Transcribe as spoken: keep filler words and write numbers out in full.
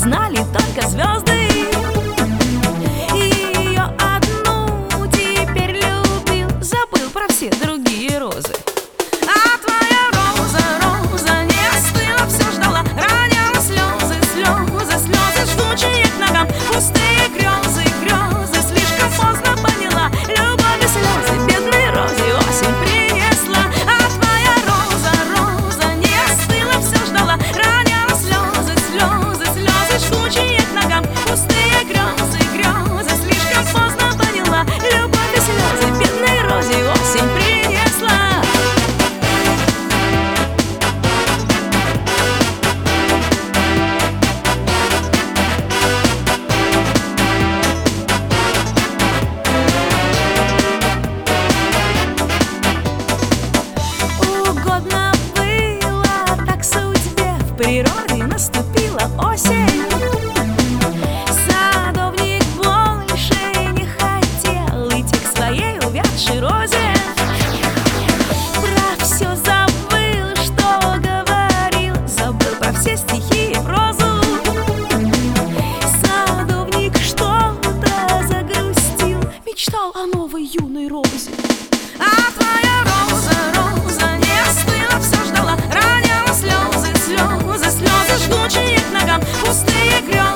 знали только звезды. И ее одну теперь любил, забыл про все другие розы. А твоя роза, роза не остыла, все ждала, роняла слезы, слезы, слезы, жгучие к ногам, пустые грезы, грезы, слишком поздно поняла, любовь и слезы бедной розе осень принесла. А твоя роза, роза не остыла, все ждала, роняла слезы, слезы, слезы, жгучие к ногам, пустые грезы, грезы, слишком поздно поняла, любовь и слезы бедной розе осень принесла. Угодно было так судьбе, в природе наступила осень. Садовник больше не хотел идти к своей увядшей розе. Про все забыл, что говорил, забыл про все стихи и прозу. Садовник что-то загрустил, мечтал о новой юной розе. А твоя роза, роза не остыла, все ждала, роняла слезы, слезы, слезы, жгучие к ногам, пустые грезы.